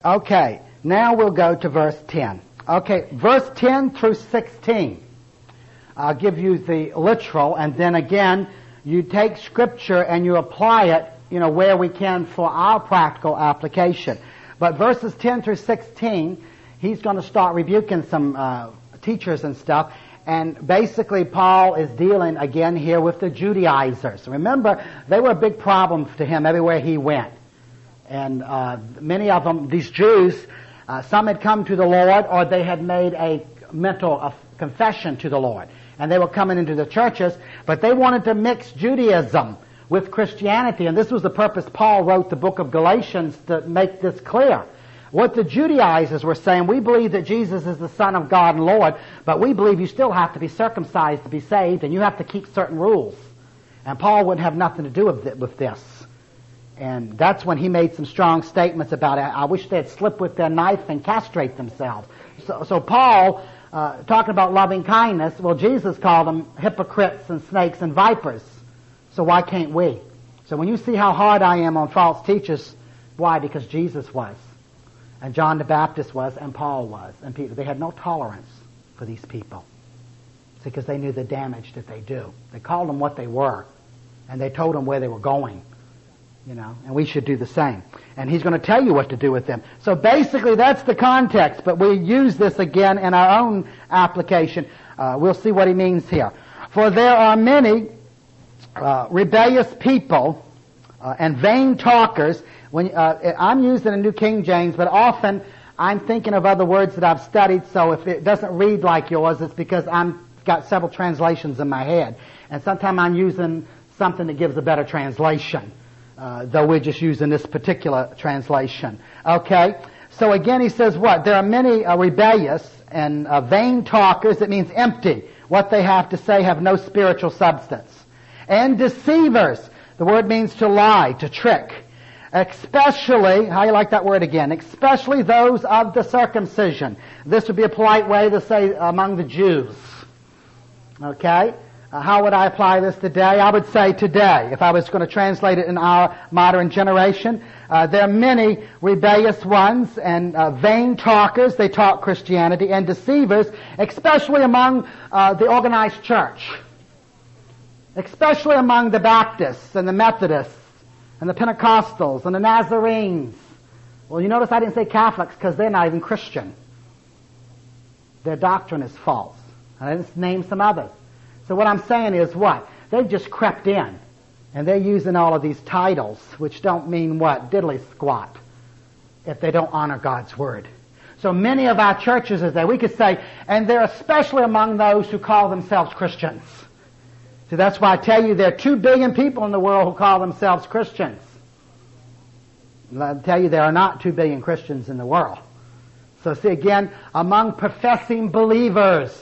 Okay, now we'll go to verse 10. Okay, verse 10 through 16. I'll give you the literal, and then again, you take Scripture and you apply it, where we can for our practical application. But verses 10 through 16, he's going to start rebuking some teachers and stuff. And basically, Paul is dealing again here with the Judaizers. Remember, they were a big problem to him everywhere he went. And many of them, these Jews, some had come to the Lord, or they had made a mental confession to the Lord. And they were coming into the churches, but they wanted to mix Judaism with Christianity. And this was the purpose Paul wrote the book of Galatians, to make this clear. What the Judaizers were saying, we believe that Jesus is the Son of God and Lord, but we believe you still have to be circumcised to be saved, and you have to keep certain rules. And Paul wouldn't have nothing to do with this. And that's when he made some strong statements about it. I wish they'd slip with their knife and castrate themselves. So Paul, talking about loving kindness, well, Jesus called them hypocrites and snakes and vipers. So why can't we? So when you see how hard I am on false teachers, why? Because Jesus was. And John the Baptist was, and Paul was, and Peter. They had no tolerance for these people. See, because they knew the damage that they do. They called them what they were, and they told them where they were going. And we should do the same. And he's going to tell you what to do with them. So basically that's the context, but we use this again in our own application. We'll see what he means here. For there are many rebellious people and vain talkers. I'm using a New King James, but often I'm thinking of other words that I've studied, so if it doesn't read like yours, it's because I've got several translations in my head. And sometimes I'm using something that gives a better translation, though we're just using this particular translation. Okay? So again he says what? There are many rebellious and vain talkers. It means empty. What they have to say have no spiritual substance. And deceivers. The word means to lie, to trick. Especially, how you like that word again? Especially those of the circumcision. This would be a polite way to say among the Jews. Okay? How would I apply this today? I would say today, if I was going to translate it in our modern generation. There are many rebellious ones and vain talkers. They talk Christianity, and deceivers, especially among the organized church. Especially among the Baptists and the Methodists and the Pentecostals and the Nazarenes. Well, you notice I didn't say Catholics because they're not even Christian. Their doctrine is false. And I just named some others. So what I'm saying is what? They've just crept in. And they're using all of these titles, which don't mean what? Diddly squat, if they don't honor God's Word. So many of our churches is there. We could say, and they're especially among those who call themselves Christians. See, that's why I tell you there are 2 billion people in the world who call themselves Christians. I'll tell you there are not 2 billion Christians in the world. So see again, among professing believers,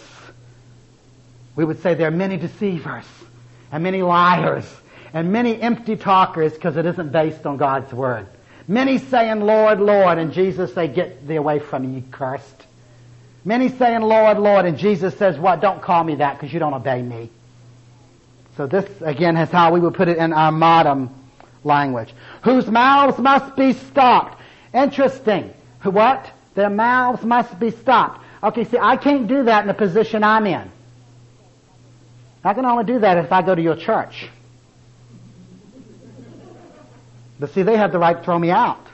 we would say there are many deceivers and many liars and many empty talkers because it isn't based on God's Word. Many saying, Lord, Lord, and Jesus say, get thee away from me, you cursed. Many saying, Lord, Lord, and Jesus says, what? Don't call me that because you don't obey me. So this, again, is how we would put it in our modern language. Whose mouths must be stopped. Interesting. What? Their mouths must be stopped. Okay, see, I can't do that in the position I'm in. I can only do that if I go to your church. But see, they have the right to throw me out.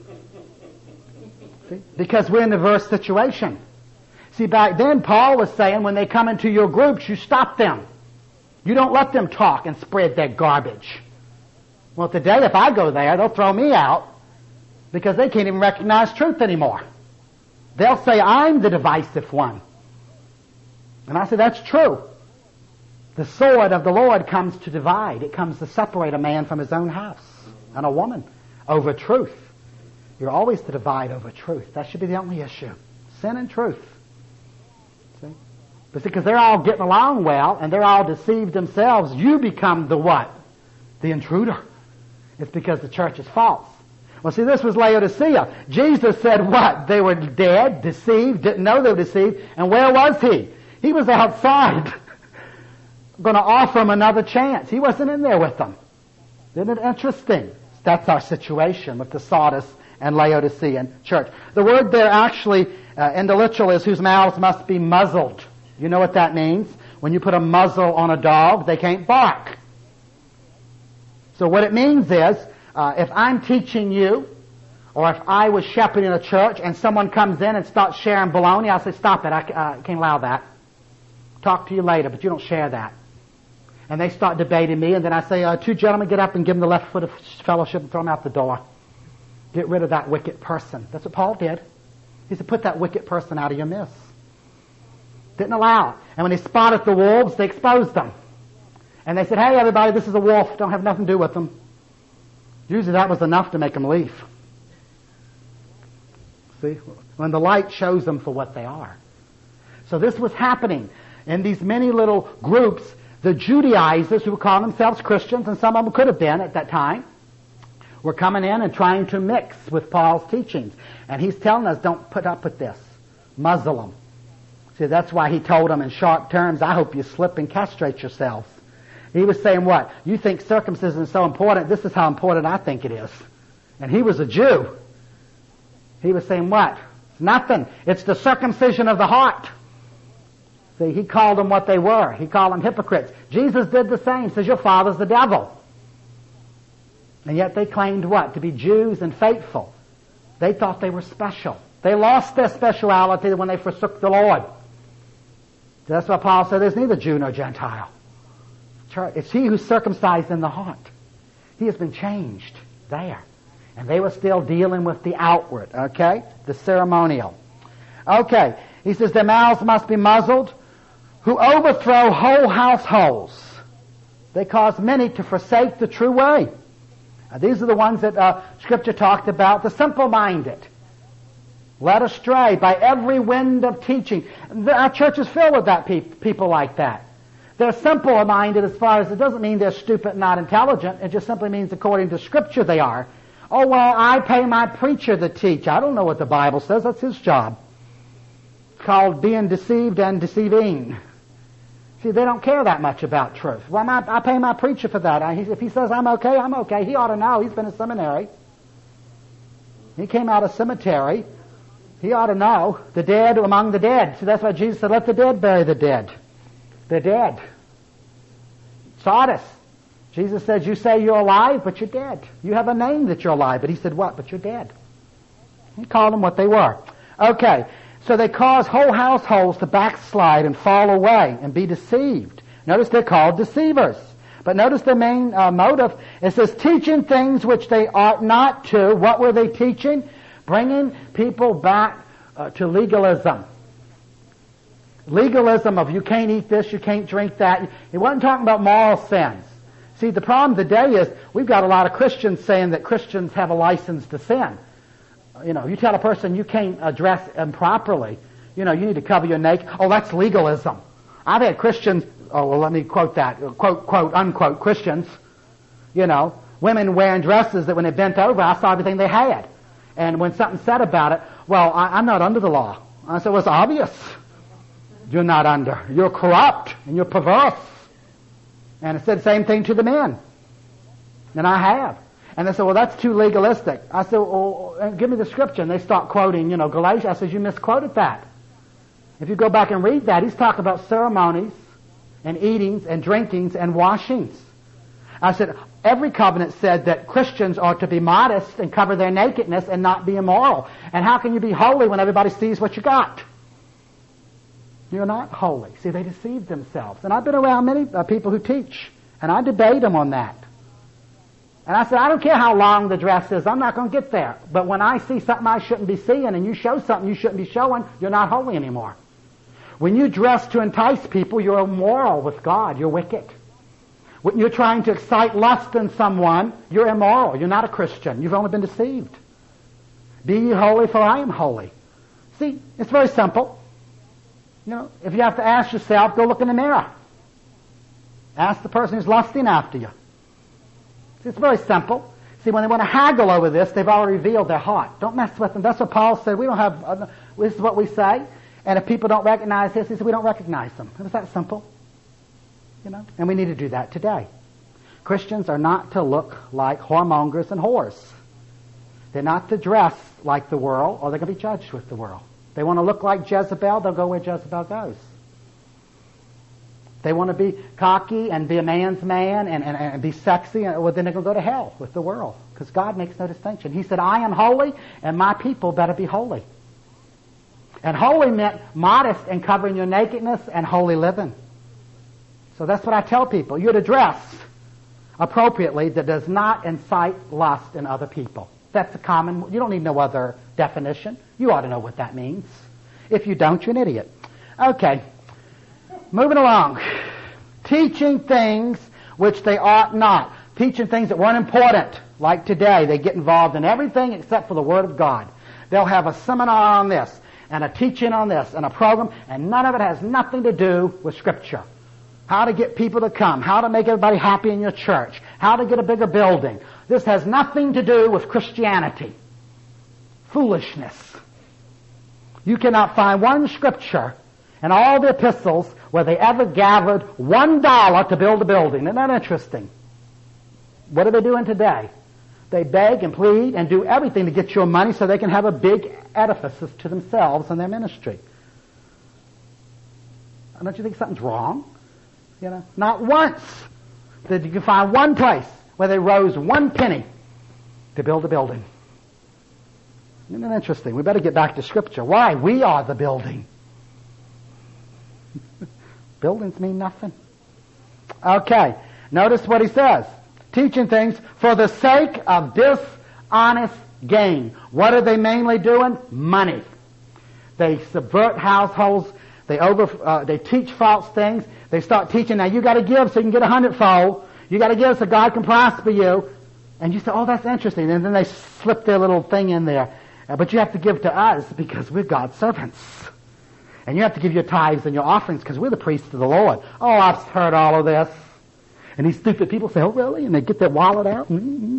See? Because we're in a diverse situation. See, back then, Paul was saying when they come into your groups, you stop them. You don't let them talk and spread their garbage. Well, today, if I go there, they'll throw me out because they can't even recognize truth anymore. They'll say, I'm the divisive one. And I say, that's true. The sword of the Lord comes to divide. It comes to separate a man from his own house and a woman over truth. You're always to divide over truth. That should be the only issue. Sin and truth. See? But because they're all getting along well and they're all deceived themselves, you become the what? The intruder. It's because the church is false. Well, see, this was Laodicea. Jesus said what? They were dead, deceived, didn't know they were deceived. And where was he? He was outside going to offer them another chance. He wasn't in there with them. Isn't it interesting? That's our situation with the Sardis and Laodicean church. The word there actually in the literal is whose mouths must be muzzled. You know what that means? When you put a muzzle on a dog, they can't bark. So what it means is, if I'm teaching you, or if I was shepherding a church and someone comes in and starts sharing baloney, I'll say, stop it, I can't allow that. Talk to you later, but you don't share that. And they start debating me, and then I say, two gentlemen, get up and give them the left foot of fellowship and throw them out the door. Get rid of that wicked person. That's what Paul did. He said, put that wicked person out of your midst. Didn't allow it. And when they spotted the wolves, they exposed them. And they said, hey, everybody, this is a wolf. Don't have nothing to do with them. Usually that was enough to make them leave. See? When the light shows them for what they are. So this was happening in these many little groups. The Judaizers, who call themselves Christians, and some of them could have been at that time, were coming in and trying to mix with Paul's teachings. And he's telling us, don't put up with this. Muzzle them. See, that's why he told them in sharp terms, I hope you slip and castrate yourselves. He was saying what? You think circumcision is so important, this is how important I think it is. And he was a Jew. He was saying what? It's nothing. It's the circumcision of the heart. See, he called them what they were. He called them hypocrites. Jesus did the same. Says, your father's the devil. And yet they claimed what? To be Jews and faithful. They thought they were special. They lost their speciality when they forsook the Lord. So that's why Paul said there's neither Jew nor Gentile. It's he who's circumcised in the heart. He has been changed there. And they were still dealing with the outward, okay? The ceremonial. Okay, he says their mouths must be muzzled, who overthrow whole households. They cause many to forsake the true way. Now, these are the ones that Scripture talked about, the simple-minded, led astray by every wind of teaching. Our church is filled with that people like that. They're simple-minded as far as it doesn't mean they're stupid and not intelligent. It just simply means according to Scripture they are. Oh, well, I pay my preacher to teach. I don't know what the Bible says. That's his job. It's called being deceived and deceiving. See, they don't care that much about truth. Well, I pay my preacher for that. If he says I'm okay, I'm okay. He ought to know. He's been in seminary. He came out of cemetery. He ought to know. The dead among the dead. So that's why Jesus said, let the dead bury the dead. They're dead. Sardis. Jesus says, you say you're alive, but you're dead. You have a name that you're alive. But he said, what? But you're dead. He called them what they were. Okay. So they cause whole households to backslide and fall away and be deceived. Notice they're called deceivers. But notice the main motive. It says, teaching things which they ought not to. What were they teaching? Bringing people back to legalism. Legalism of you can't eat this, you can't drink that. He wasn't talking about moral sins. See, the problem today is we've got a lot of Christians saying that Christians have a license to sin. You know, you tell a person you can't dress improperly, you know, you need to cover your neck. Oh, that's legalism. I've had Christians, oh, well, let me quote that, quote, unquote, Christians, you know, women wearing dresses that when they bent over, I saw everything they had. And when something said about it, well, I'm not under the law. I said, well, it's obvious. You're not under. You're corrupt and you're perverse. And it said the same thing to the men. And I have. And they said, well, that's too legalistic. I said, well, give me the scripture. And they start quoting, you know, Galatians. I said, you misquoted that. If you go back and read that, he's talking about ceremonies and eatings and drinkings and washings. I said, every covenant said that Christians are to be modest and cover their nakedness and not be immoral. And how can you be holy when everybody sees what you got? You're not holy. See, they deceived themselves. And I've been around many people who teach, and I debate them on that. And I said, I don't care how long the dress is, I'm not going to get there. But when I see something I shouldn't be seeing, and you show something you shouldn't be showing, you're not holy anymore. When you dress to entice people, you're immoral with God. You're wicked. When you're trying to excite lust in someone, you're immoral. You're not a Christian. You've only been deceived. Be ye holy, for I am holy. See, it's very simple. You know, if you have to ask yourself, go look in the mirror. Ask the person who's lusting after you. See, it's very simple. See, when they want to haggle over this, they've already revealed their heart. Don't mess with them. That's what Paul said. We don't have, this is what we say. And if people don't recognize this, he said, we don't recognize them. It was that simple. You know, and we need to do that today. Christians are not to look like whoremongers and whores. They're not to dress like the world, or they're going to be judged with the world. They want to look like Jezebel, they'll go where Jezebel goes. They want to be cocky and be a man's man and be sexy, well, then they're going to go to hell with the world, because God makes no distinction. He said, I am holy, and my people better be holy. And holy meant modest and covering your nakedness and holy living. So that's what I tell people. You're to dress appropriately that does not incite lust in other people. That's a common, you don't need no other definition. You ought to know what that means. If you don't, you're an idiot. Okay. Moving along. Teaching things which they ought not. Teaching things that weren't important. Like today, they get involved in everything except for the Word of God. They'll have a seminar on this, and a teaching on this, and a program, and none of it has nothing to do with Scripture. How to get people to come, how to make everybody happy in your church, how to get a bigger building. This has nothing to do with Christianity. Foolishness. You cannot find one Scripture in all the epistles where they ever gathered $1 to build a building. Isn't that interesting? What are they doing today? They beg and plead and do everything to get your money so they can have a big edifice to themselves and their ministry. Don't you think something's wrong? You know, not once did you find one place where they rose 1 penny to build a building. Isn't that interesting? We better get back to Scripture. Why? We are the building. Buildings mean nothing. Okay. Notice what he says. Teaching things for the sake of dishonest gain. What are they mainly doing? Money. They subvert households. They teach false things. They start teaching, now you got to give so you can get 100-fold. You got to give so God can prosper you. And you say, oh, that's interesting. And then they slip their little thing in there. But you have to give to us because we're God's servants. And you have to give your tithes and your offerings because we're the priests of the Lord. Oh, I've heard all of this. And these stupid people say, oh, really? And they get their wallet out.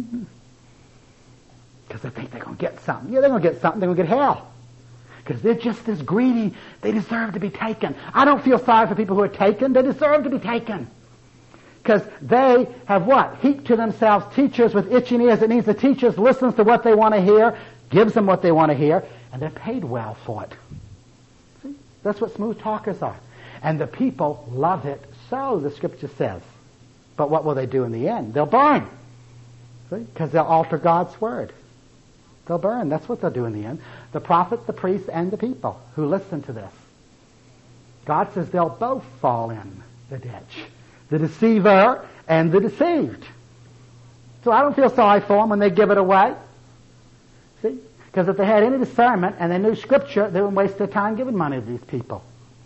Because they think they're going to get something. Yeah, they're going to get something. They're going to get hell. Because they're just as greedy. They deserve to be taken. I don't feel sorry for people who are taken. They deserve to be taken. Because they have what? Heaped to themselves teachers with itching ears. It means the teachers listens to what they want to hear, gives them what they want to hear, and they're paid well for it. See? That's what smooth talkers are. And the people love it, so the Scripture says. But what will they do in the end? They'll burn. Because they'll alter God's Word. They'll burn. That's what they'll do in the end. The prophet, the priest, and the people who listen to this. God says they'll both fall in the ditch. The deceiver and the deceived. So I don't feel sorry for them when they give it away. See? Because if they had any discernment and they knew Scripture, they wouldn't waste their time giving money to these people.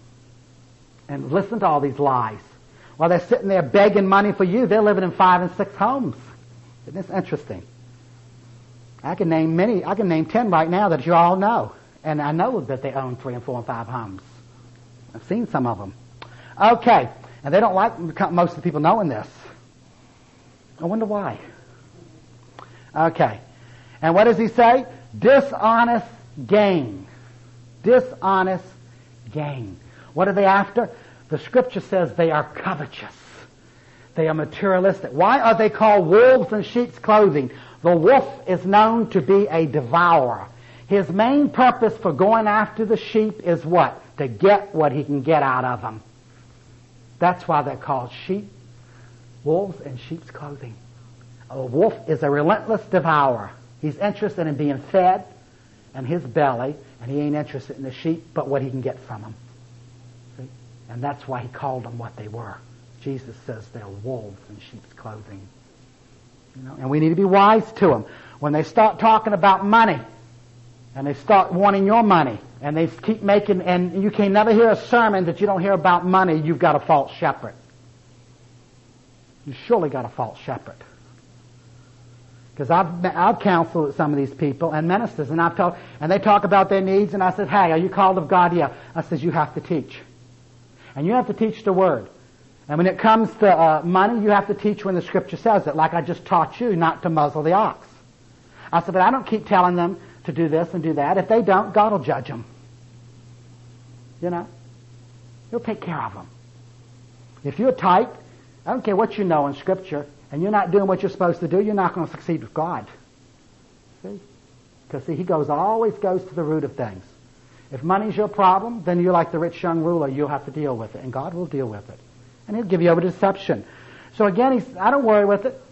And listen to all these lies. While they're sitting there begging money for you, they're living in 5 and 6 homes. Isn't this interesting? I can name 10 right now that you all know. And I know that they own 3 and 4 and 5 homes. I've seen some of them. Okay. And they don't like most of the people knowing this. I wonder why. Okay. And what does he say? Dishonest gain. Dishonest gain. What are they after? The Scripture says they are covetous. They are materialistic. Why are they called wolves in sheep's clothing? The wolf is known to be a devourer. His main purpose for going after the sheep is what? To get what he can get out of them. That's why they're called sheep, wolves in sheep's clothing. A wolf is a relentless devourer. He's interested in being fed and his belly, and he ain't interested in the sheep but what he can get from them. See? And that's why he called them what they were. Jesus says they're wolves in sheep's clothing. You know, and we need to be wise to them. When they start talking about money, and they start wanting your money, and they keep making, and you can never hear a sermon that you don't hear about money, you've got a false shepherd. You surely got a false shepherd. Because I've counseled with some of these people and ministers, and they talk about their needs, and I said, hey, are you called of God? Yeah. I says, you have to teach. And you have to teach the Word. And when it comes to money, you have to teach when the Scripture says it, like I just taught you not to muzzle the ox. I said, but I don't keep telling them to do this and do that. If they don't, God will judge them. You know? He'll take care of them. If you're tight, I don't care what you know in Scripture, and you're not doing what you're supposed to do, you're not going to succeed with God. See? Because see, he always goes to the root of things. If money's your problem, then you're like the rich young ruler. You'll have to deal with it, and God will deal with it. And he'll give you over to deception. So again, I don't worry with it.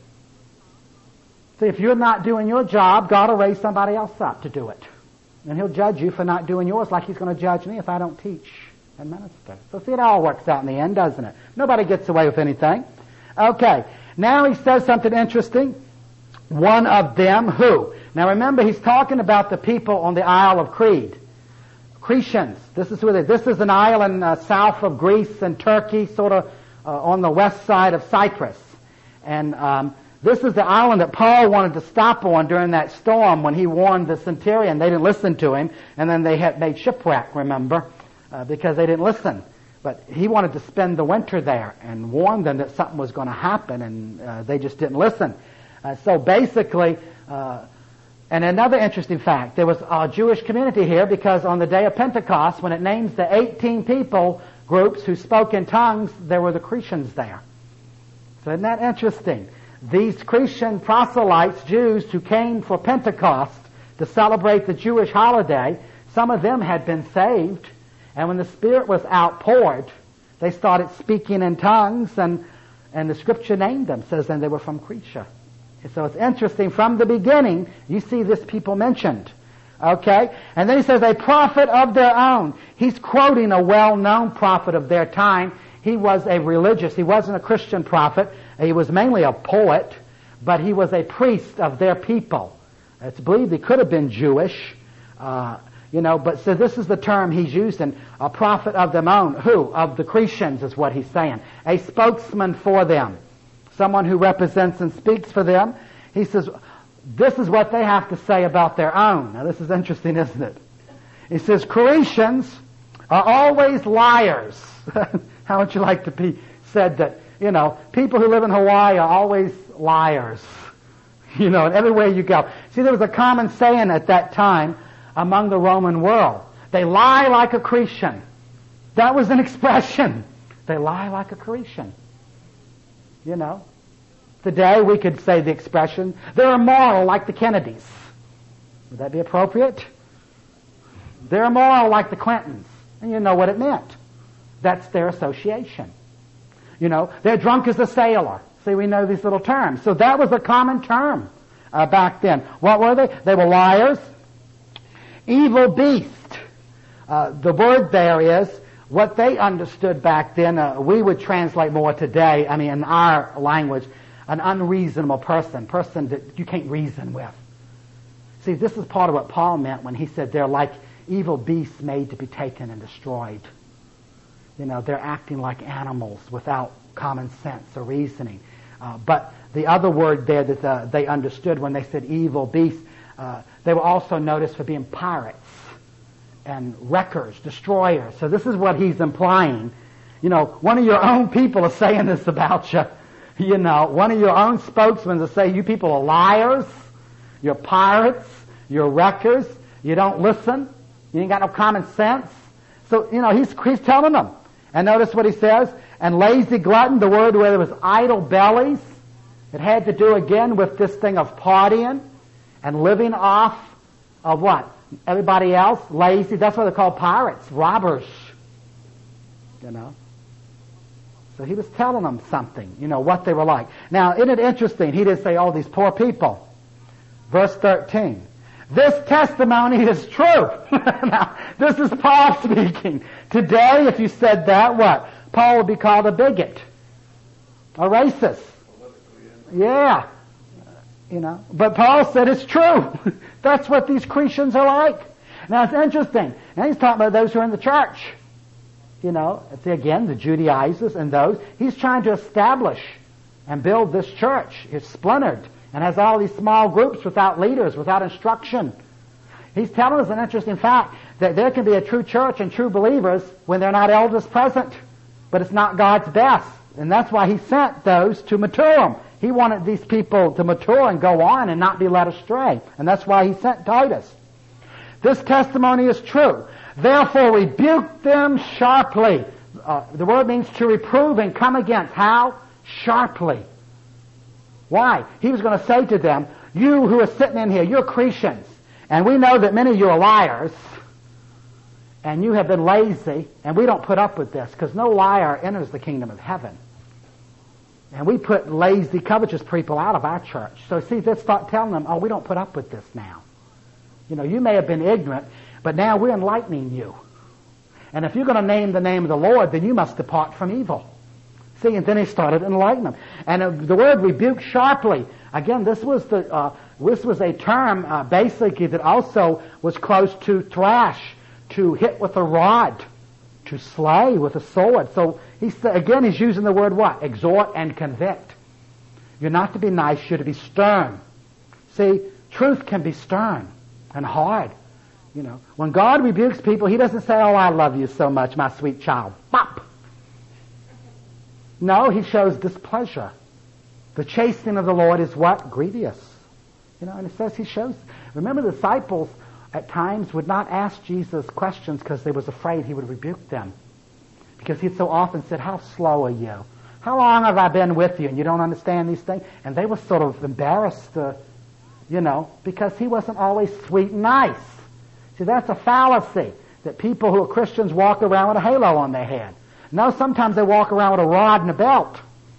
See, if you're not doing your job, God will raise somebody else up to do it. And he'll judge you for not doing yours like he's going to judge me if I don't teach and minister. So see, it all works out in the end, doesn't it? Nobody gets away with anything. Okay, now he says something interesting. One of them who? Now remember, he's talking about the people on the Isle of Crete. Cretians. This is an island south of Greece and Turkey, sort of on the west side of Cyprus. And this is the island that Paul wanted to stop on during that storm when he warned the centurion. They didn't listen to him, and then they had made shipwreck, remember, because they didn't listen. But he wanted to spend the winter there and warn them that something was going to happen, and they just didn't listen. So basically, and another interesting fact, there was a Jewish community here because on the day of Pentecost, when it names the 18 people groups who spoke in tongues, there were the Cretans there. So isn't that interesting? These Cretan proselytes, Jews who came for Pentecost to celebrate the Jewish holiday, some of them had been saved, and when the Spirit was outpoured, they started speaking in tongues, and the Scripture named them, says, and they were from Crete. So it's interesting, from the beginning, you see this people mentioned. Okay? And then he says, a prophet of their own. He's quoting a well-known prophet of their time. He was a religious, he wasn't a Christian prophet. He was mainly a poet, but he was a priest of their people. It's believed he could have been Jewish, but so this is the term he's using, a prophet of their own. Who? Of the Cretans is what he's saying. A spokesman for them. Someone who represents and speaks for them. He says, this is what they have to say about their own. Now this is interesting, isn't it? He says, Cretans are always liars. How would you like to be said that, people who live in Hawaii are always liars. And everywhere you go. See, there was a common saying at that time among the Roman world. They lie like a Cretan. That was an expression. They lie like a Cretan. Today we could say the expression, they're immoral like the Kennedys. Would that be appropriate? They're immoral like the Clintons. And you know what it meant. That's their association. They're drunk as a sailor. See, we know these little terms. So that was a common term back then. What were they? They were liars. Evil beast. The word there is, what they understood back then, we would translate more today, in our language, an unreasonable person that you can't reason with. See, this is part of what Paul meant when he said they're like evil beasts made to be taken and destroyed. They're acting like animals without common sense or reasoning. But the other word there that they understood when they said evil beasts, they were also noticed for being pirates and wreckers, destroyers. So this is what he's implying. One of your own people is saying this about you. One of your own spokesmen is saying you people are liars, you're pirates, you're wreckers, you don't listen, you ain't got no common sense. So, he's telling them. And notice what he says, and lazy glutton, the word where there was idle bellies. It had to do again with this thing of partying and living off of what? Everybody else, lazy. That's why they're called pirates, robbers. So he was telling them something, what they were like. Now, isn't it interesting? He didn't say, oh, these poor people. Verse 13. This testimony is true. Now, this is Paul speaking. Today, if you said that, what? Paul would be called a bigot. A racist. Yeah. But Paul said it's true. That's what these Cretans are like. Now, it's interesting. Now, he's talking about those who are in the church. It's again, the Judaizers and those. He's trying to establish and build this church. It's splintered and has all these small groups without leaders, without instruction. He's telling us an interesting fact, that there can be a true church and true believers when they're not elders present. But it's not God's best. And that's why he sent those to mature them. He wanted these people to mature and go on and not be led astray. And that's why he sent Titus. This testimony is true. Therefore rebuke them sharply. The word means to reprove and come against. How? Sharply. Why? He was going to say to them, you who are sitting in here, you're Cretans, And we know that many of you are liars, and you have been lazy, and we don't put up with this, because no liar enters the kingdom of heaven. And we put lazy, covetous people out of our church. So see, let's start telling them, oh, we don't put up with this now. You know, you may have been ignorant, but now we're enlightening you. And if you're going to name the name of the Lord, then you must depart from evil. See, and then he started enlightening them. And the word rebuke sharply, again, this was a term basically that also was close to thrash, to hit with a rod, to slay with a sword. So he's using the word what? Exhort and convict. You're not to be nice, you're to be stern. See, truth can be stern and hard. You know, when God rebukes people, he doesn't say, oh, I love you so much, my sweet child. Bop! No, he shows displeasure. The chastening of the Lord is what? Grievous. You know, and it says he shows. Remember, the disciples at times would not ask Jesus questions because they was afraid he would rebuke them. Because he'd so often said, how slow are you? How long have I been with you and you don't understand these things? And they were sort of embarrassed, because he wasn't always sweet and nice. See, that's a fallacy, that people who are Christians walk around with a halo on their head. No, sometimes they walk around with a rod and a belt.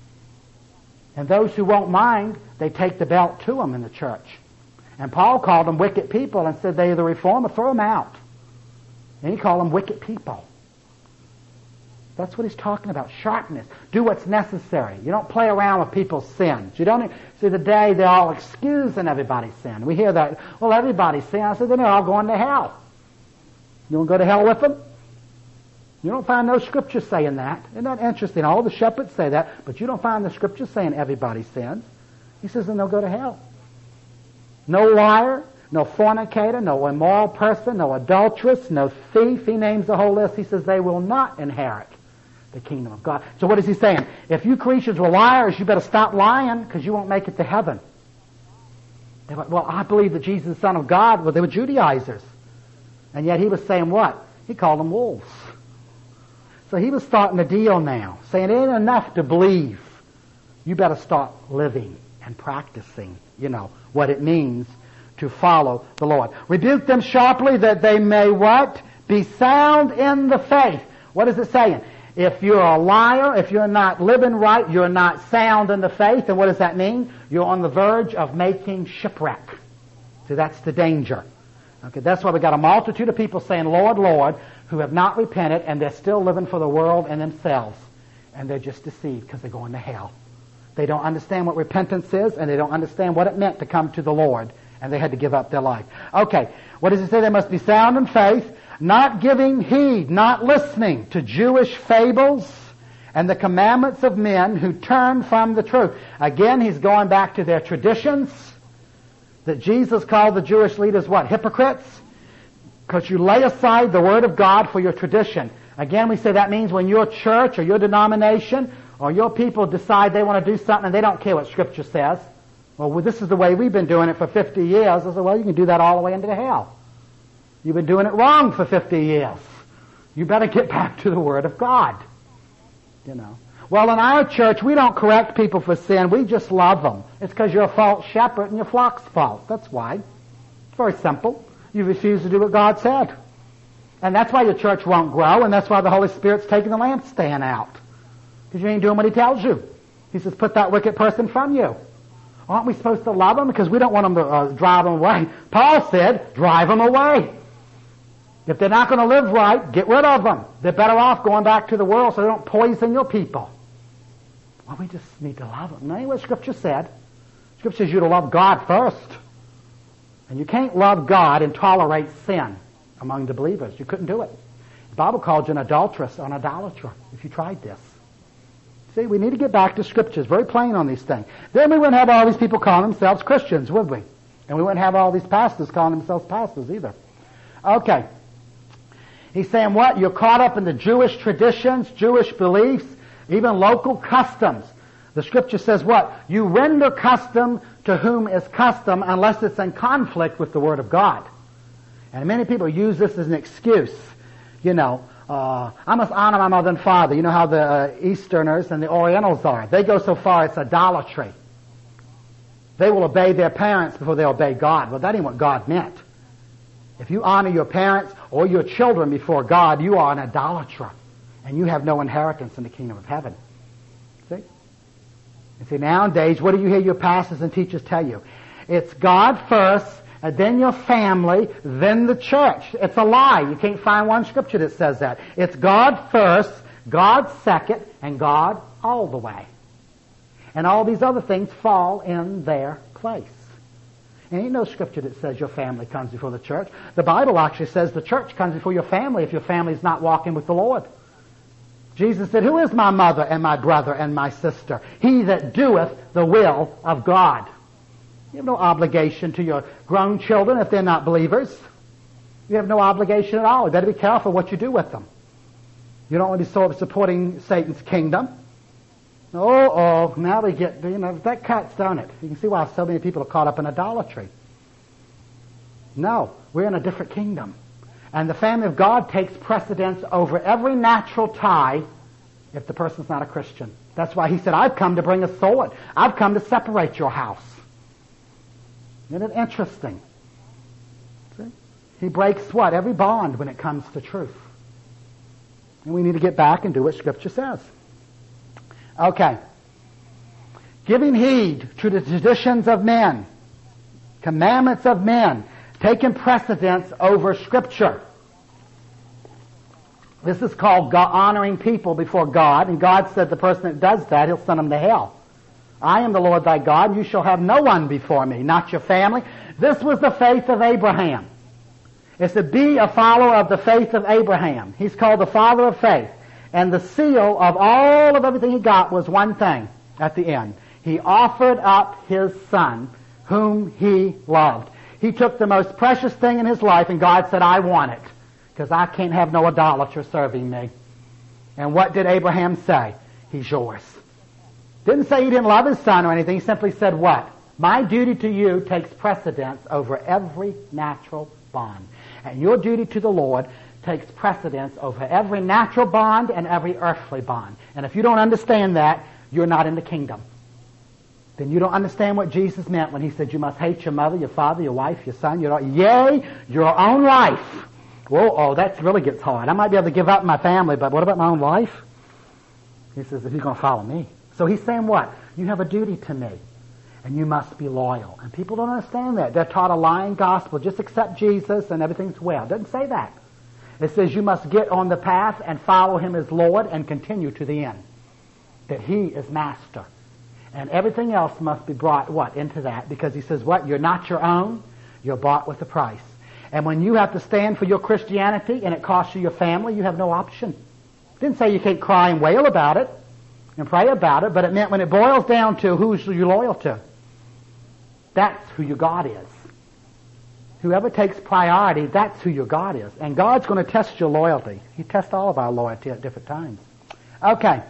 And those who won't mind, they take the belt to them in the church. And Paul called them wicked people and said they either reform or throw them out. And he called them wicked people. That's what he's talking about, sharpness. Do what's necessary. You don't play around with people's sins. You don't see today they're all excusing everybody's sin. We hear that, well, everybody's sin. I said, then they're all going to hell. You want to go to hell with them? You don't find no scripture saying that. Isn't that interesting? All the shepherds say that, but you don't find the scripture saying everybody sins. He says then they'll go to hell. No liar, no fornicator, no immoral person, no adulteress, no thief. He names the whole list. He says they will not inherit the kingdom of God. So what is he saying? If you creatures were liars, you better stop lying because you won't make it to heaven. They're like, well, I believe that Jesus is the Son of God. Well, they were Judaizers. And yet he was saying what? He called them wolves. So he was starting a deal now, saying it ain't enough to believe. You better start living and practicing, what it means to follow the Lord. Rebuke them sharply that they may what? Be sound in the faith. What is it saying? If you're a liar, if you're not living right, you're not sound in the faith. And what does that mean? You're on the verge of making shipwreck. See, that's the danger. Okay, that's why we got a multitude of people saying, Lord, Lord, who have not repented, and they're still living for the world and themselves. And they're just deceived because they're going to hell. They don't understand what repentance is, and they don't understand what it meant to come to the Lord, and they had to give up their life. Okay, what does it say? They must be sound in faith, not giving heed, not listening to Jewish fables and the commandments of men who turn from the truth. Again, he's going back to their traditions that Jesus called the Jewish leaders what? Hypocrites? Because you lay aside the Word of God for your tradition. Again, we say that means when your church or your denomination or your people decide they want to do something and they don't care what Scripture says. Well, this is the way we've been doing it for 50 years. I said, well, you can do that all the way into hell. You've been doing it wrong for 50 years. You better get back to the Word of God. Well, in our church, we don't correct people for sin. We just love them. It's because you're a false shepherd and your flock's false. That's why. It's very simple. You refuse to do what God said. And that's why your church won't grow, and that's why the Holy Spirit's taking the lampstand out. Because you ain't doing what He tells you. He says, put that wicked person from you. Aren't we supposed to love them? Because we don't want them to drive them away. Paul said, drive them away. If they're not going to live right, get rid of them. They're better off going back to the world so they don't poison your people. Well, we just need to love them. Know what Scripture said? Scripture says you're to love God first. And you can't love God and tolerate sin among the believers. You couldn't do it. The Bible calls you an adulteress or an idolater if you tried this. See, we need to get back to Scriptures, very plain on these things. Then we wouldn't have all these people calling themselves Christians, would we? And we wouldn't have all these pastors calling themselves pastors either. Okay. He's saying what? You're caught up in the Jewish traditions, Jewish beliefs, even local customs. The Scripture says what? You render custom to whom is custom unless it's in conflict with the Word of God. And many people use this as an excuse. I must honor my mother and father. You know how the Easterners and the Orientals are. They go so far it's idolatry. They will obey their parents before they obey God. Well, that ain't what God meant. If you honor your parents or your children before God, you are an idolater, and you have no inheritance in the kingdom of heaven. See? And see, nowadays, what do you hear your pastors and teachers tell you? It's God first, and then your family, then the church. It's a lie. You can't find one scripture that says that. It's God first, God second, and God all the way. And all these other things fall in their place. And ain't no scripture that says your family comes before the church. The Bible actually says the church comes before your family if your family is not walking with the Lord. Jesus said, who is my mother and my brother and my sister? He that doeth the will of God. You have no obligation to your grown children if they're not believers. You have no obligation at all. You better be careful what you do with them. You don't want to be sort of supporting Satan's kingdom. Now we get, that cuts, don't it? You can see why so many people are caught up in idolatry. No, we're in a different kingdom. And the family of God takes precedence over every natural tie if the person's not a Christian. That's why he said, I've come to bring a sword. I've come to separate your house. Isn't it interesting? See? He breaks what? Every bond when it comes to truth. And we need to get back and do what Scripture says. Okay. Giving heed to the traditions of men, commandments of men, taking precedence over Scripture. This is called God, honoring people before God, and God said the person that does that, He'll send them to hell. I am the Lord thy God, and you shall have no one before me, not your family. This was the faith of Abraham. It's to be a follower of the faith of Abraham. He's called the father of faith. And the seal of all of everything he got was one thing at the end. He offered up his son, whom he loved. He took the most precious thing in his life, and God said, I want it, because I can't have no idolater serving me. And what did Abraham say? He's yours. Didn't say he didn't love his son or anything. He simply said what? My duty to you takes precedence over every natural bond. And your duty to the Lord takes precedence over every natural bond and every earthly bond. And if you don't understand that, you're not in the kingdom. Then you don't understand what Jesus meant when he said you must hate your mother, your father, your wife, your son, your own life. Whoa, that really gets hard. I might be able to give up my family, but what about my own life? He says, if you're going to follow me. So he's saying what? You have a duty to me, and you must be loyal. And people don't understand that. They're taught a lying gospel. Just accept Jesus and everything's well. It doesn't say that. It says you must get on the path and follow him as Lord and continue to the end. That he is master. And everything else must be brought, what, into that? Because he says, what? You're not your own. You're bought with a price. And when you have to stand for your Christianity and it costs you your family, you have no option. It didn't say you can't cry and wail about it and pray about it, but it meant when it boils down to who's you loyal to, that's who your God is. Whoever takes priority, that's who your God is. And God's going to test your loyalty. He tests all of our loyalty at different times. Okay.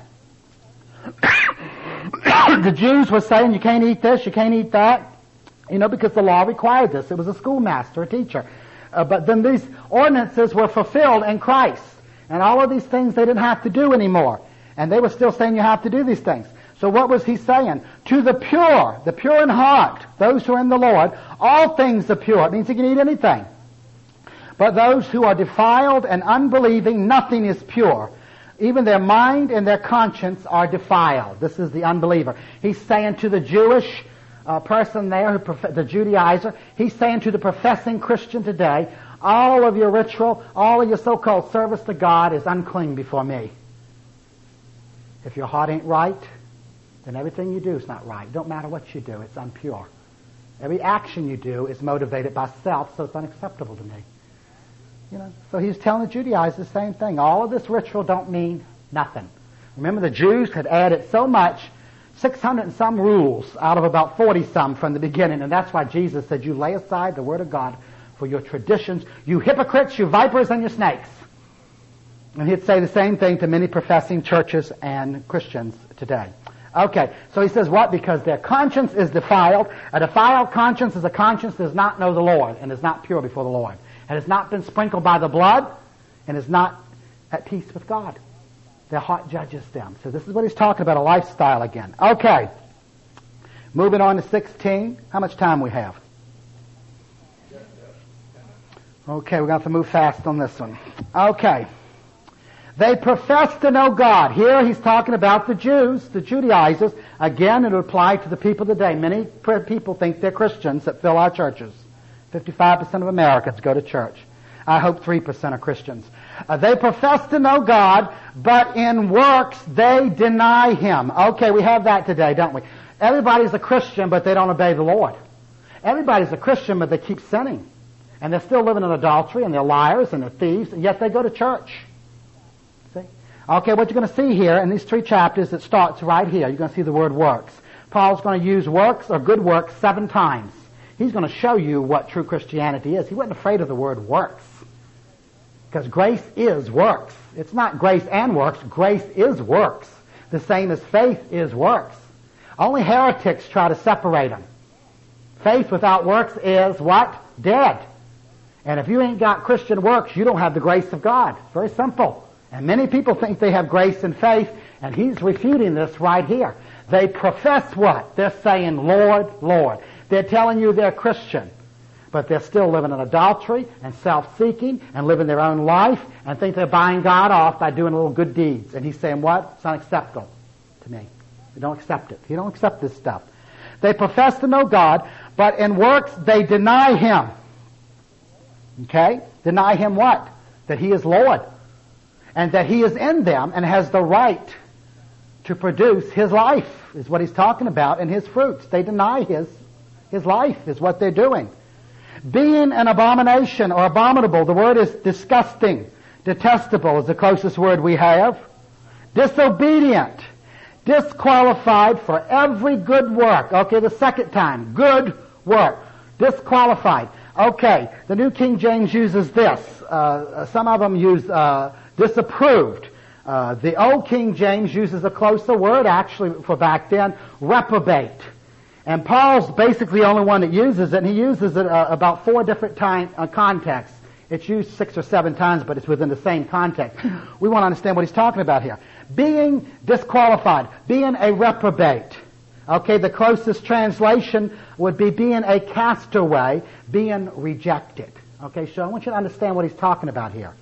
The Jews were saying you can't eat this, you can't eat that, because the law required this. It was a schoolmaster, a teacher. But then these ordinances were fulfilled in Christ. And all of these things they didn't have to do anymore. And they were still saying you have to do these things. So what was he saying? To the pure in heart, those who are in the Lord, all things are pure. It means you can eat anything. But those who are defiled and unbelieving, nothing is pure. Even their mind and their conscience are defiled. This is the unbeliever. He's saying to the Jewish person there, the Judaizer, he's saying to the professing Christian today, all of your ritual, all of your so-called service to God is unclean before me. If your heart ain't right, then everything you do is not right. It don't matter what you do, it's impure. Every action you do is motivated by self, so it's unacceptable to me. So he's telling the Judaizers the same thing. All of this ritual don't mean nothing. Remember, the Jews had added so much, 600 and some rules out of about 40 some from the beginning, and that's why Jesus said, you lay aside the Word of God for your traditions, you hypocrites, you vipers, and you snakes. And he'd say the same thing to many professing churches and Christians today. Okay, so he says what? Because their conscience is defiled. A defiled conscience is a conscience that does not know the Lord and is not pure before the Lord. And has not been sprinkled by the blood and is not at peace with God. Their heart judges them. So this is what he's talking about, a lifestyle again. Okay, moving on to 16. How much time we have? Okay, we're going to have to move fast on this one. Okay. They profess to know God. Here he's talking about the Jews, the Judaizers. Again, it would apply to the people today. Many people think they're Christians that fill our churches. 55% of Americans go to church. I hope 3% are Christians. They profess to know God, but in works they deny Him. Okay, we have that today, don't we? Everybody's a Christian, but they don't obey the Lord. Everybody's a Christian, but they keep sinning. And they're still living in adultery, and they're liars, and they're thieves, and yet they go to church. See? Okay, what you're going to see here in these 3 chapters, it starts right here. You're going to see the word works. Paul's going to use works or good works 7 times. He's going to show you what true Christianity is. He wasn't afraid of the word works. Because grace is works. It's not grace and works. Grace is works. The same as faith is works. Only heretics try to separate them. Faith without works is what? Dead. And if you ain't got Christian works, you don't have the grace of God. Very simple. And many people think they have grace and faith, and he's refuting this right here. They profess what? They're saying, Lord, Lord. They're telling you they're Christian, but they're still living in adultery and self-seeking and living their own life and think they're buying God off by doing little good deeds. And he's saying, what? It's unacceptable to me. You don't accept it. You don't accept this stuff. They profess to know God, but in works they deny Him. Okay? Deny Him what? That He is Lord. And that He is in them and has the right to produce His life, is what He's talking about, and His fruits. They deny His life, is what they're doing. Being an abomination or abominable, the word is disgusting. Detestable is the closest word we have. Disobedient. Disqualified for every good work. Okay, the second time. Good work. Disqualified. Okay, the New King James uses this. Some of them use disapproved. The Old King James uses a closer word, actually, for back then, reprobate. And Paul's basically the only one that uses it, and he uses it about 4 different contexts. It's used 6 or 7 times, but it's within the same context. We want to understand what he's talking about here. Being disqualified, being a reprobate. Okay, the closest translation would be being a castaway, being rejected. Okay, so I want you to understand what he's talking about here.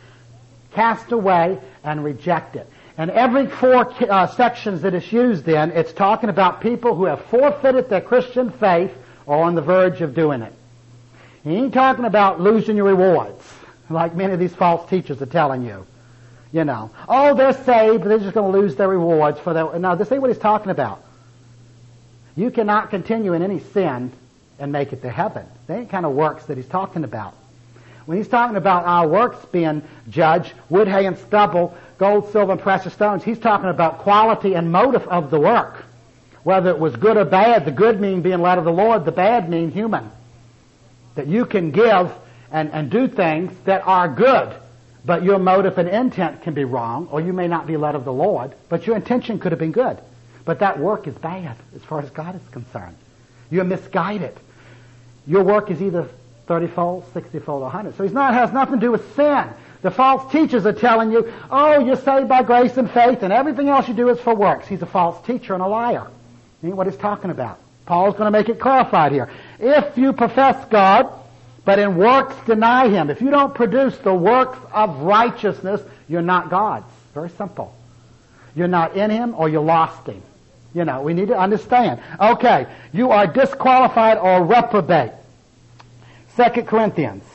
Castaway and rejected. And every 4 sections that it's used in, it's talking about people who have forfeited their Christian faith or on the verge of doing it. He ain't talking about losing your rewards, like many of these false teachers are telling you. You know, oh, they're saved, but they're just going to lose their rewards for their... No, this ain't what he's talking about. You cannot continue in any sin and make it to heaven. That ain't kind of works that he's talking about. When he's talking about our works being judged, wood, hay, and stubble, gold, silver, and precious stones, he's talking about quality and motive of the work. Whether it was good or bad, the good mean being led of the Lord, the bad mean human. That you can give and do things that are good, but your motive and intent can be wrong, or you may not be led of the Lord, but your intention could have been good. But that work is bad as far as God is concerned. You're misguided. Your work is either 30-fold, 60-fold, or 100. So it has nothing to do with sin. The false teachers are telling you, oh, you're saved by grace and faith, and everything else you do is for works. He's a false teacher and a liar. Ain't what he's talking about. Paul's going to make it clarified here. If you profess God, but in works deny Him, if you don't produce the works of righteousness, you're not God's. Very simple. You're not in Him or you lost Him. You know, we need to understand. Okay, you are disqualified or reprobate. 2 Corinthians.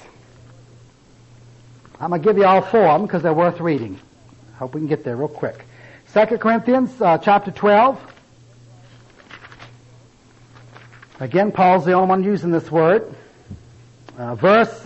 I'm going to give you all 4 of them because they're worth reading. Hope we can get there real quick. 2 Corinthians chapter 12. Again, Paul's the only one using this word. Verse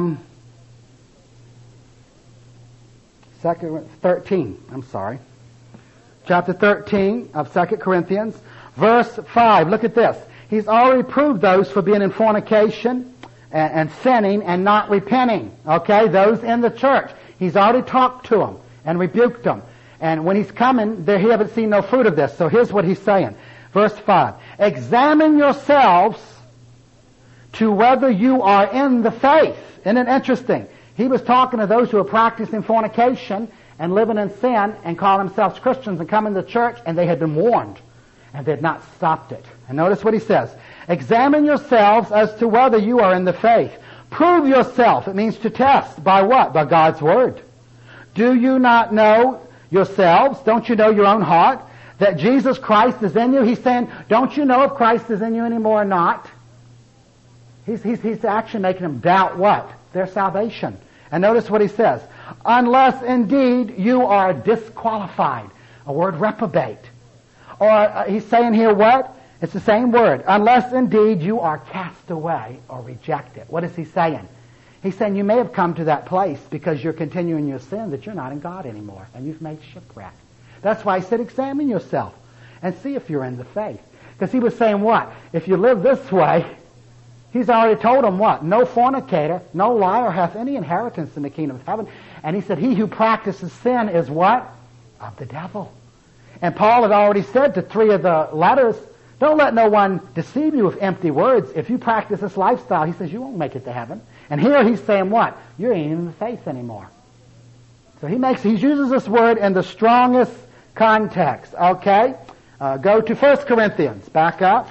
13. I'm sorry. Chapter 13 of 2 Corinthians. Verse 5. Look at this. He's already proved those for being in fornication and sinning and not repenting. Okay? Those in the church. He's already talked to them and rebuked them. And when he's coming, he haven't seen no fruit of this. So here's what he's saying. Verse 5. Examine yourselves to whether you are in the faith. Isn't it interesting? He was talking to those who were practicing fornication and living in sin and calling themselves Christians and coming to church, and they had been warned, and they had not stopped it. And notice what he says. Examine yourselves as to whether you are in the faith. Prove yourself. It means to test. By what? By God's Word. Do you not know yourselves? Don't you know your own heart? That Jesus Christ is in you? He's saying, don't you know if Christ is in you anymore or not? He's actually making them doubt what? Their salvation. And notice what he says. Unless indeed you are disqualified. A word reprobate. Or he's saying here what? It's the same word. Unless indeed you are cast away or rejected. What is he saying? He's saying you may have come to that place because you're continuing your sin that you're not in God anymore and you've made shipwreck. That's why he said examine yourself and see if you're in the faith. Because he was saying what? If you live this way, he's already told them what? No fornicator, no liar hath any inheritance in the kingdom of heaven. And he said he who practices sin is what? Of the devil. And Paul had already said to 3 of the letters, don't let no one deceive you with empty words. If you practice this lifestyle, he says, you won't make it to heaven. And here he's saying what? You ain't in the faith anymore. So he uses this word in the strongest context. Okay? Go to 1 Corinthians. Back up.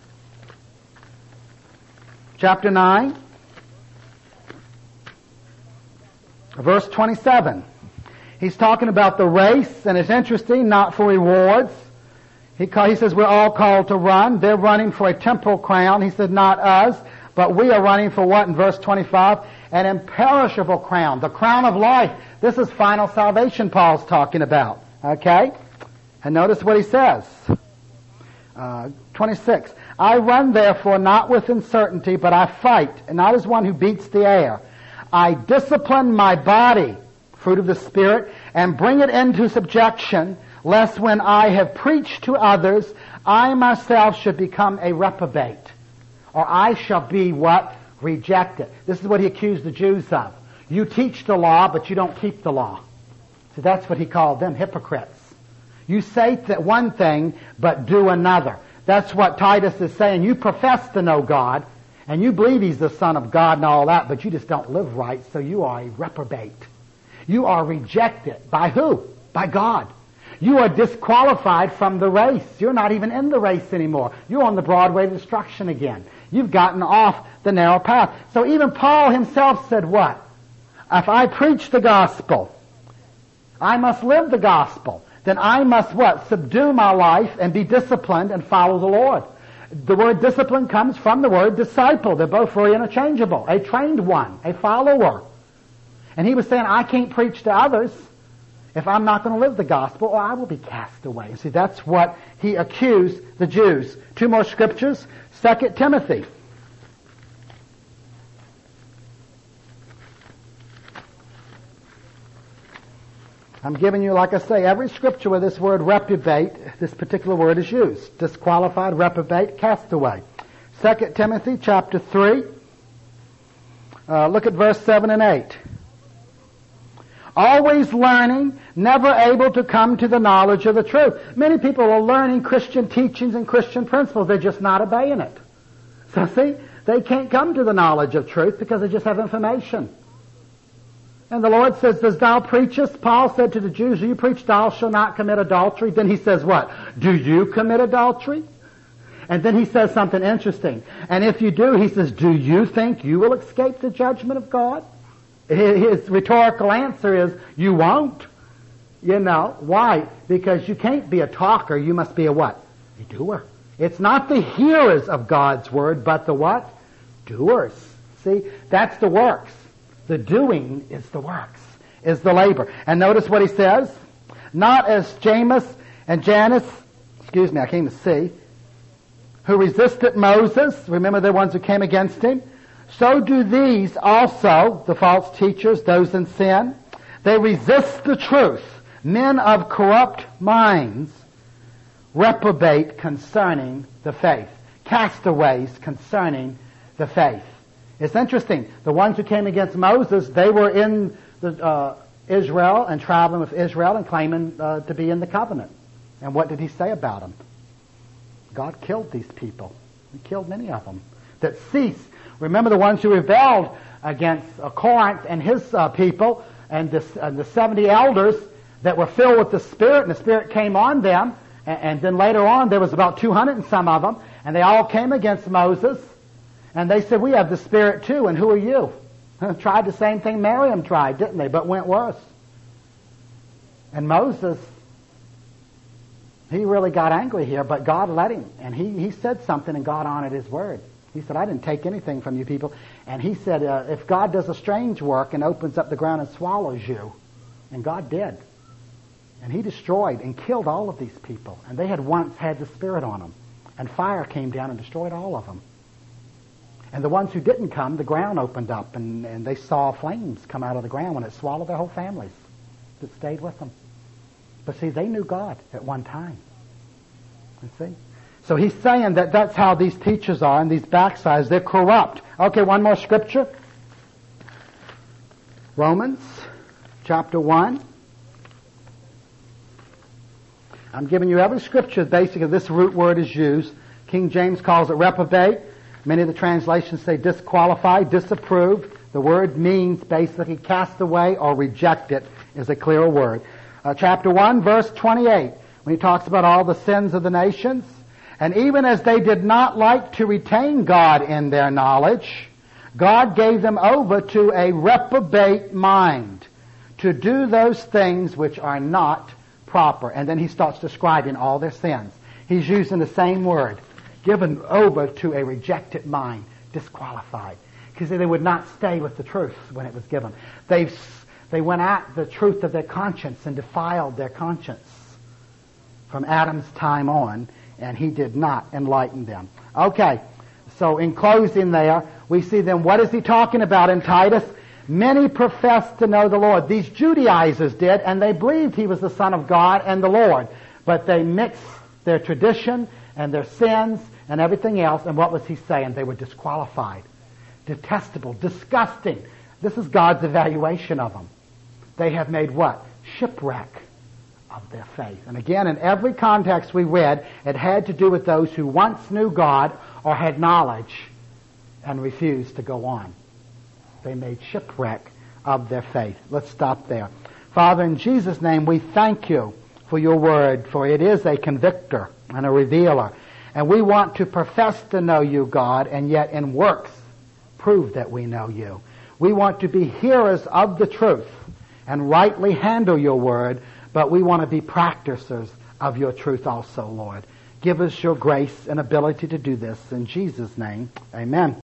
Chapter 9. Verse 27. He's talking about the race, and it's interesting, not for rewards. He says we're all called to run. They're running for a temporal crown. He said not us, but we are running for what in verse 25? An imperishable crown, the crown of life. This is final salvation Paul's talking about. Okay? And notice what he says. 26. I run therefore not with uncertainty, but I fight, and not as one who beats the air. I discipline my body, fruit of the Spirit, and bring it into subjection, lest when I have preached to others, I myself should become a reprobate. Or I shall be what? Rejected. This is what he accused the Jews of. You teach the law, but you don't keep the law. So that's what he called them, hypocrites. You say that one thing, but do another. That's what Titus is saying. You profess to know God, and you believe He's the Son of God and all that, but you just don't live right, so you are a reprobate. You are rejected. By who? By God. You are disqualified from the race. You're not even in the race anymore. You're on the broad way to destruction again. You've gotten off the narrow path. So even Paul himself said what? If I preach the gospel, I must live the gospel. Then I must what? Subdue my life and be disciplined and follow the Lord. The word discipline comes from the word disciple. They're both very interchangeable. A trained one, a follower. And he was saying, I can't preach to others if I'm not going to live the gospel, or I will be cast away. See, that's what he accused the Jews. 2 more scriptures. 2 Timothy. I'm giving you, like I say, every scripture where this word reprobate, this particular word is used. Disqualified, reprobate, cast away. 2 Timothy chapter 3. Look at verse 7 and 8. Always learning, never able to come to the knowledge of the truth. Many people are learning Christian teachings and Christian principles. They're just not obeying it. So see, they can't come to the knowledge of truth because they just have information. And the Lord says, does thou preachest? Paul said to the Jews, do you preach thou shalt not commit adultery? Then he says what? Do you commit adultery? And then he says something interesting. And if you do, he says, do you think you will escape the judgment of God? His rhetorical answer is, you won't. You know, why? Because you can't be a talker, you must be a what? A doer. It's not the hearers of God's word, but the what? Doers. See, that's the works. The doing is the works, is the labor. And notice what he says. Not as Jannes and Jannes, I can't even see, who resisted Moses. Remember the ones who came against him? So do these also, the false teachers, those in sin. They resist the truth. Men of corrupt minds reprobate concerning the faith. Castaways concerning the faith. It's interesting. The ones who came against Moses, they were in Israel and traveling with Israel and claiming to be in the covenant. And what did he say about them? God killed these people. He killed many of them. That ceased. Remember the ones who rebelled against Corinth and his people, and the 70 elders that were filled with the Spirit, and the Spirit came on them, and then later on there was about 200 and some of them, and they all came against Moses, And they said, we have the Spirit too, and who are you? Tried the same thing Miriam tried, didn't they? But went worse. And Moses, he really got angry here, but God let him. And he said something, and God honored his word. He said, I didn't take anything from you people. And he said, if God does a strange work and opens up the ground and swallows you, and God did. And he destroyed and killed all of these people. And they had once had the Spirit on them. And fire came down and destroyed all of them. And the ones who didn't come, the ground opened up, and they saw flames come out of the ground when it swallowed their whole families that stayed with them. But see, they knew God at one time. You see? So he's saying that that's how these teachers are, and these backsiders, they're corrupt. Okay, one more scripture. Romans chapter 1. I'm giving you every scripture. Basically, this root word is used. King James calls it reprobate. Many of the translations say disqualify, disapprove. The word means basically cast away or reject it is a clearer word. Chapter 1, verse 28, when he talks about all the sins of the nations. And even as they did not like to retain God in their knowledge, God gave them over to a reprobate mind to do those things which are not proper. And then he starts describing all their sins. He's using the same word. Given over to a rejected mind, disqualified. Because they would not stay with the truth when it was given. They went at the truth of their conscience and defiled their conscience from Adam's time on, and he did not enlighten them. Okay, so in closing there, we see then what is he talking about in Titus? Many professed to know the Lord. These Judaizers did, and they believed he was the Son of God and the Lord. But they mixed their tradition and their sins and everything else, and what was he saying? They were disqualified, detestable, disgusting. This is God's evaluation of them. They have made what? Shipwreck of their faith. And again, in every context we read, it had to do with those who once knew God or had knowledge and refused to go on. They made shipwreck of their faith. Let's stop there. Father, in Jesus' name, we thank you for your word, for it is a convictor and a revealer. And we want to profess to know you, God, and yet in works prove that we know you. We want to be hearers of the truth and rightly handle your word, but we want to be practicers of your truth also, Lord. Give us your grace and ability to do this. In Jesus' name, amen.